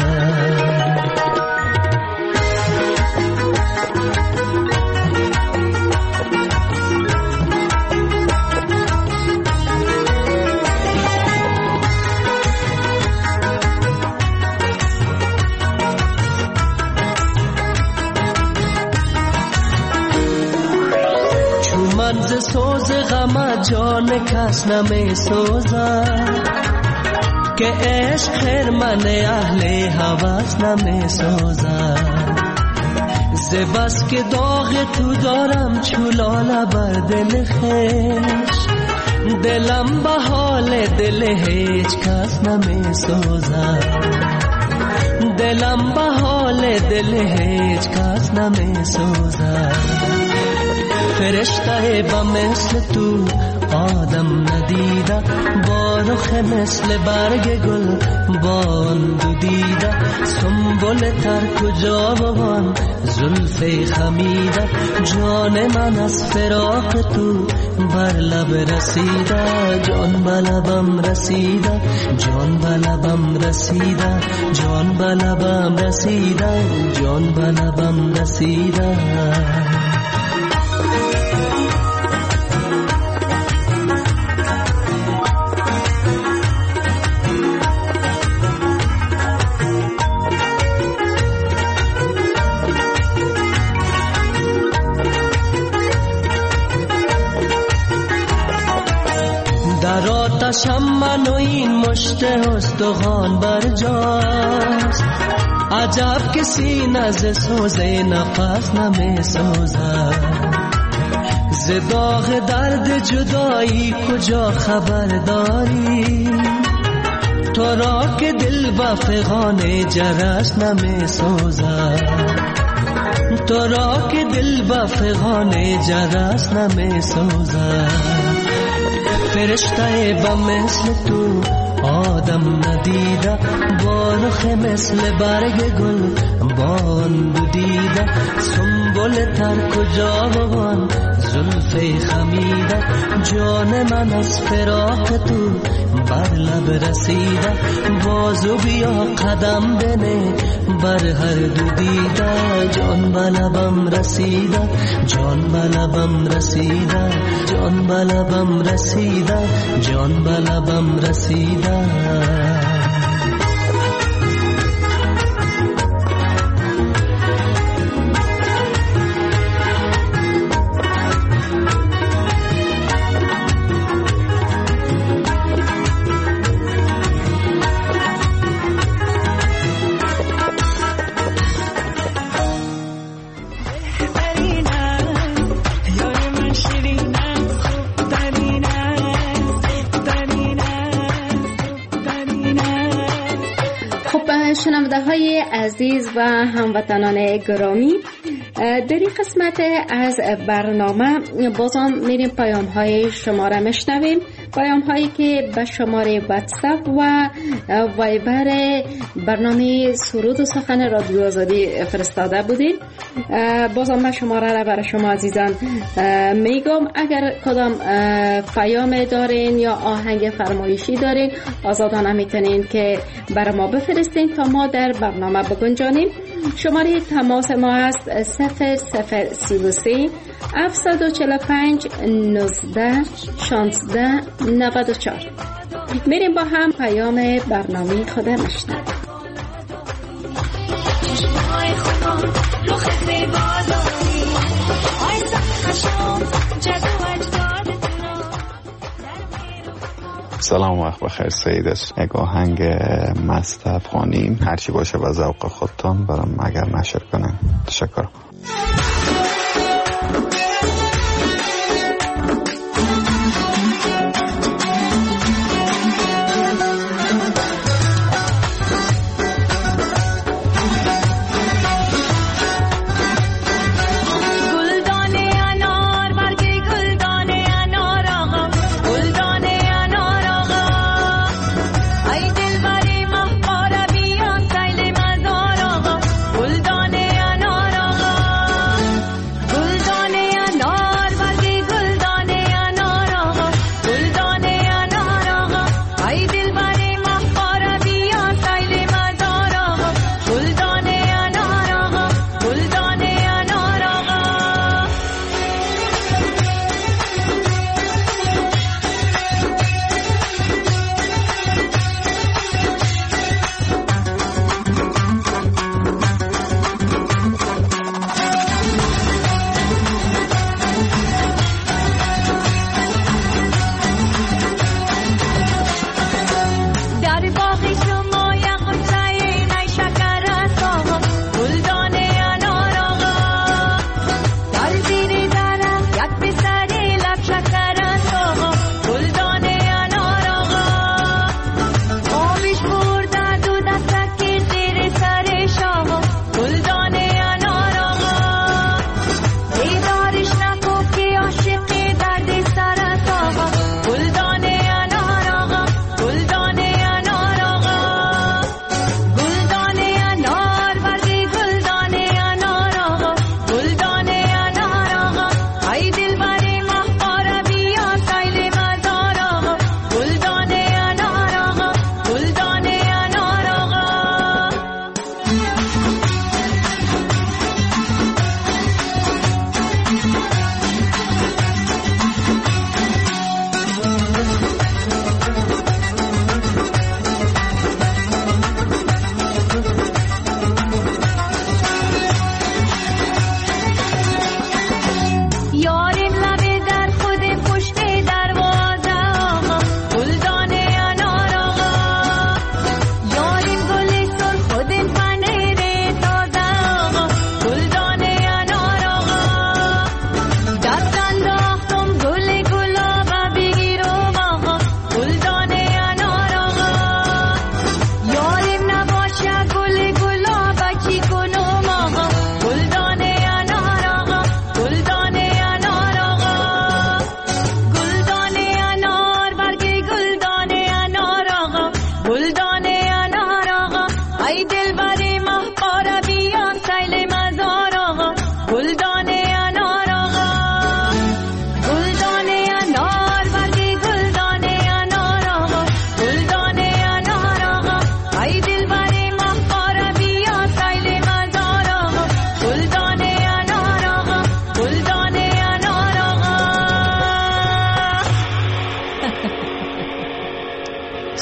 ز سوز غم جان کس نمی سوزد، که عشق خرمن اهل هوس نمی سوزد، ز بس که داغ تو دارم چولاله بر دل خویش، دلم به حال دل هیچ کس نمی سوزد، دلم به حال دل هیچ کس نمی سوزد. فرشته با مثل تو آدم ندیده، با رخ مثل برگ گل بان دو دیده، سنبل ترک و جاوان زلف خمیده، جان من از فراق تو بر لب رسیده، جان به لبم رسیده، جان به لبم رسیده، جان به لبم رسیده، جان به لبم رسیده. در آتشم من و این مشت استخوان برجاست، عجب که سینه ز سوز نفس نمی سوزد، ز داغ درد جدایی کجا خبر داری، تو را که دل و فغان جرس نمی سوزد، تو را که دل و فغان جرس نمی سوزد. فرشته با مثل تو آدم ندیده، با رخ مثل برگ گل بان دو دیده، سنبل ترک و جاوان زلف خمیده، جان من از فراق تو بر لب رسیده، بازو بیا قدم بنه بر هر دو دیده، جان به لبم رسیده، جان به لبم رسیده، جان به لبم رسیده، جان به لبم رسیده. شنونده های عزیز و هموطنان گرامی، در این قسمت از برنامه بازم میریم پیام های شما را میشنویم، پیام هایی که به شماره واتساپ و وایبر برنامه سرود و سخن رادیو آزادی فرستاده بودید. بازم من شماره را برای شما عزیزان میگم، اگر کدام پیام دارین یا آهنگ فرمایشی دارین آزادانه میتونین که برای ما بفرستین تا ما در برنامه بگنجانیم. شماره تماس ما است 0033 745 19 16 94. میریم با هم پیام برنامه خود مشنویم. سلام و وقت بخیر سید است. یک آهنگ مست افغانی هرچی باشه و ذوق خودتان برام اگر نشر کنن. تشکر. گلدان انار برگ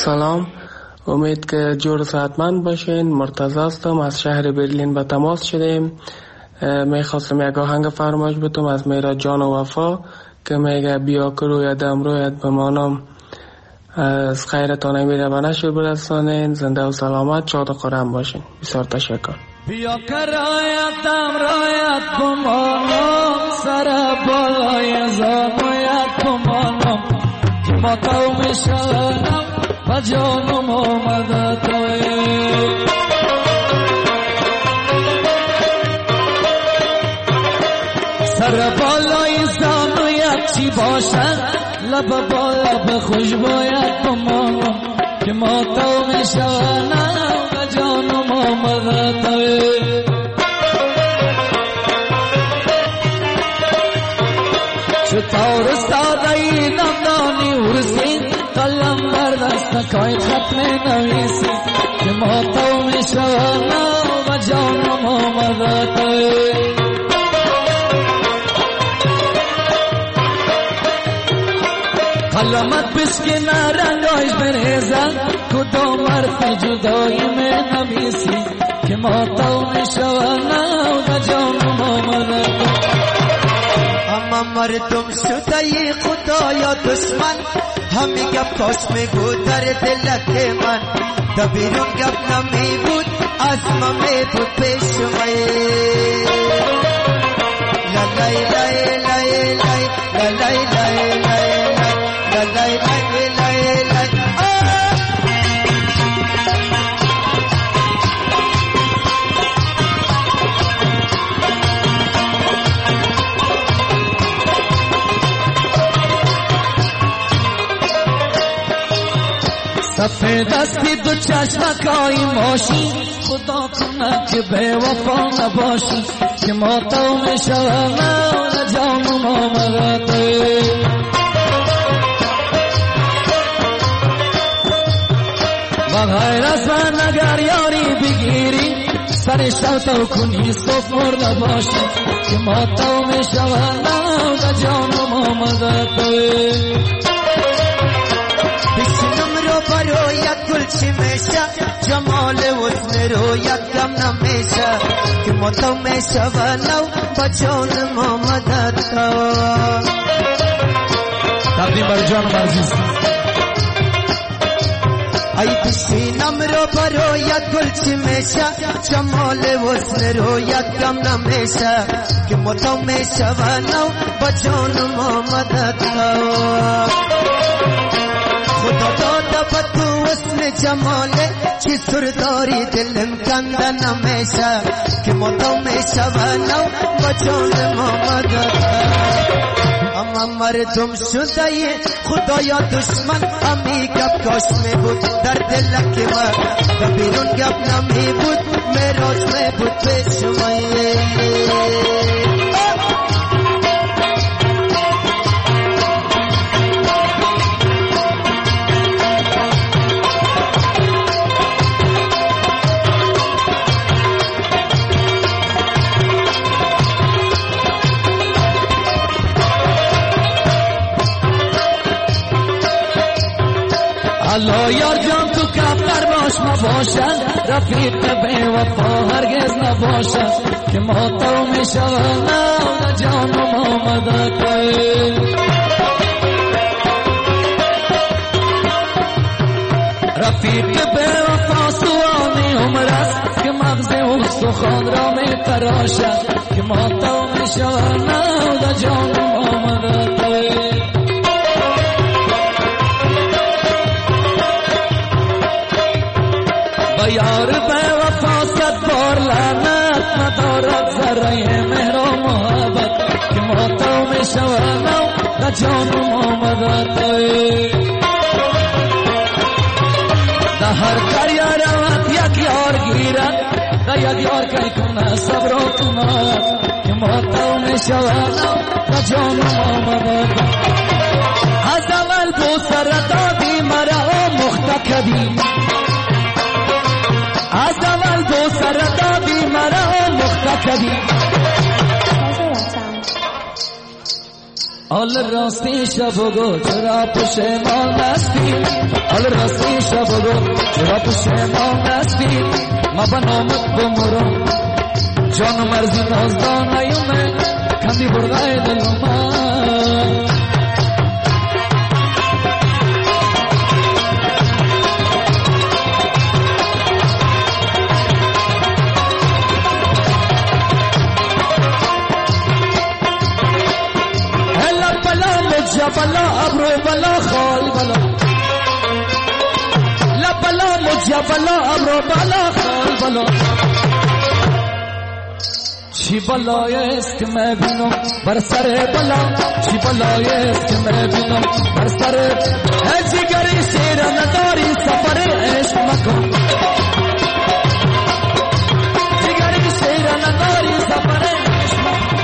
سلام، امید که جور صحتمند باشین. مرتضی هستم، از شهر برلین به تماس شدیم. میخواستم یک آهنگ فرمایش بدم از میرا جان و وفا که میگه بیا که رویدم رویت بمانم، از خیرتان میره به نشر برسانین. زنده و سلامت، شاد و خرم باشین. بسیار تشکر. بیا که رویتم رویت بمانم، سر بالای زانویت بمانم، که ما قوم شانم و جانم آمده توی. سر بالای زانویت چی باشد، لب با لب خوشبویت بمانم، که ما قوم شانم و جانم آمده توی. چطور سادهی نمدانی ورزین، قلم بر دست کاید خط می نویسی، که ما قوم شانم و جانم آمده توی. قلمت بشکنه رنگایش بریزن، کدام حرف جدایی می نویسی، که ما قوم شانم و جانم آمده توی. اما مردم شده خدایا دشمن، همی گپ کاش میگو در دلت من، تا بیرون گپ نمی بود از ما می بود پیش مای. لای لای لای لای لای لای لای لای لای لای. سفید دستی دو چشمکای ماشی، خدا کنه که بے وفا نباشی، که ما قوم شانم و جانم آمده توی. و غیر از من اگر یاری بگیری، سرش تو کنی صبح مرده باشی، که ما قوم شانم و جانم آمده توی. بشنم رو برایت گل چی میشه، جمال حسن رویت کم نمیشه، که ما تو میشه و نو با جانم آمده تو. تقدیم بر جانم عزیز. ای بشنم رو برایت گل چی میشه، جمال حسن رویت کم نمیشه، که ما تو میشه و نو با جانم آمده تو. خدا داده با تو حسن جماله، چی سرداری دلم کنده نمیشه، که ما تو میشه و نو با جانم آمده. اما مردم شده خدایا دشمن، همی گپ کاش می بود در دل که من، و بیرون گپ نمی بود میراج می بود پیش من. الله یار جان تو کفتر باش مباشد، رفیق بی وفا هرگز نباشد، که ما قوم شانم و جانم آمده توی. رفیق بی وفا سوانی عمر است، که مغز استخوان را می تراشد، که ما قوم شانم و جانم آمده توی. یار به وفا صد بار لعنت ندارد، ذره مهر و محبت، که ما قوم شانم و جانم آمده توی. در هر دریا روت یک یار گیرد، و یک یار که کنه صبر و کنات، که ما قوم شانم و جانم آمده توی. از اول بوسه دادی مرا مختکبی، از اول بوسه دادی مرا مختکبی. آل راستی شب و گو چرا پشیمان هستی آل راستی شب و گو چرا پشیمان هستی ما بنامت بمرم جان مرزی نازدان ایومه کندی برغای دلما بلا ابرو بلا خال بلا لا بلا مجا بلا ابرو بلا خال بلا چی بلای است که من بینم بر سر بلا چی بلای است که من بینم بر سر جگری شیر نداری سفر عشق مکن جگری شیر نداری سفر عشق مکن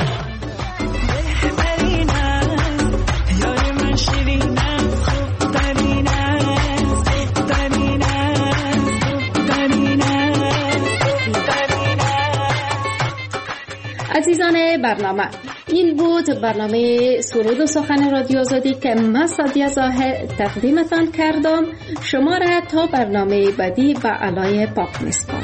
عزیزان برنامه، این بود برنامه سرود و سخن رادیو آزادی که من سادیه ظاهر تقدیمتان کردم. شما را تا برنامه بعدی به علای پاک میسپارم.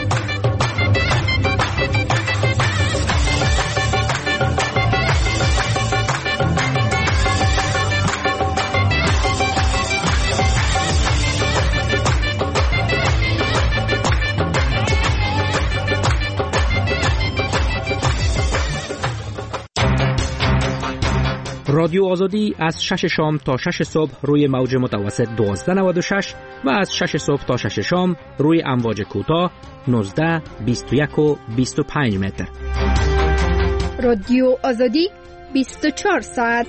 رادیو آزادی از 6 شام تا 6 صبح روی موج متوسط 1296 و از 6 صبح تا 6 شام روی امواج کوتاه 19 21 و 25 متر. رادیو آزادی 24 ساعت.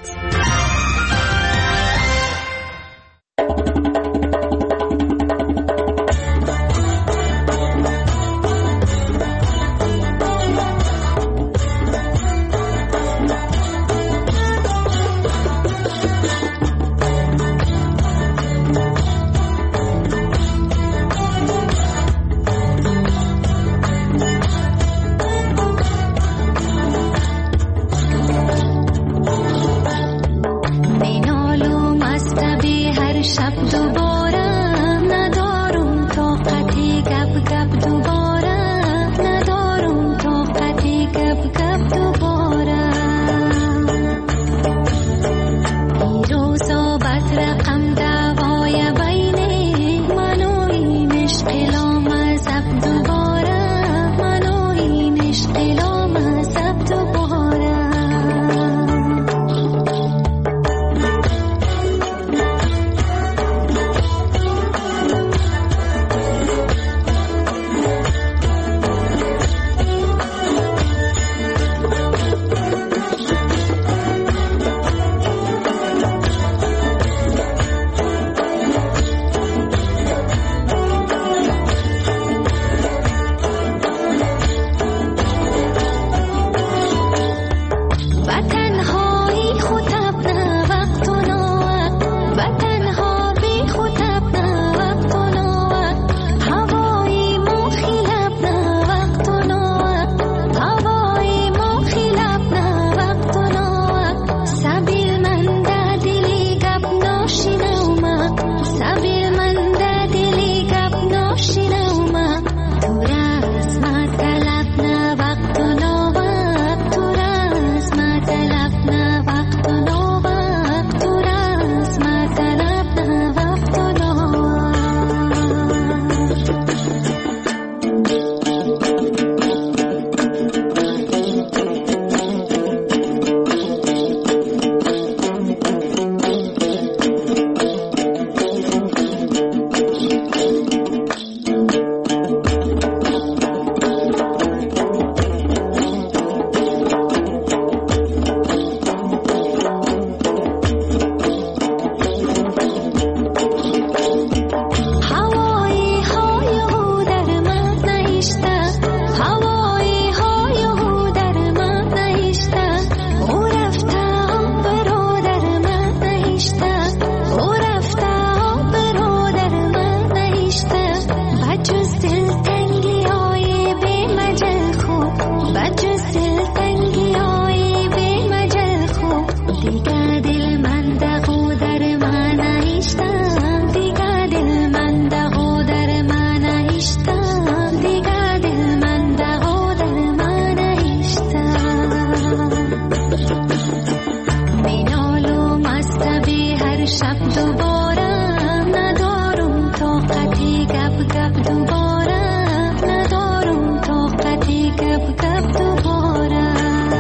شب دوباره ندارم طاقتی گپ گپ دوباره ندارم طاقتی گپ گپ دوباره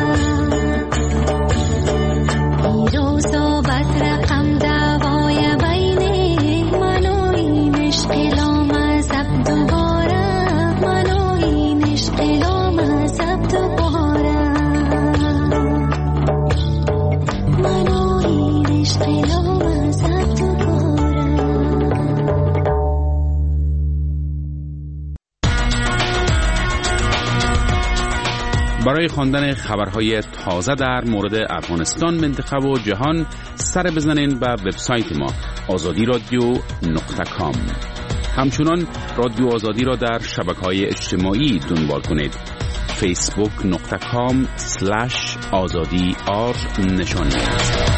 این روزا بد رقم دوای بین من و این عشق لامذهب دوباره من و این عشق لامذهب دوباره من و این عشق لامذهب دوباره. برای خواندن خبرهای تازه در مورد افغانستان، منطقه و جهان سر بزنین به وبسایت ما azadi.radio.com. همچنان رادیو آزادی را در شبکه‌های اجتماعی دنبال کنید. facebook.com/azadi نشانی است.